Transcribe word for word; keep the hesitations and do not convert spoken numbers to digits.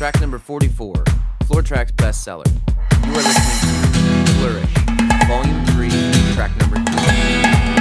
track number forty-four, Floor Track's bestseller. You are listening to Flourish, Volume three, track number two.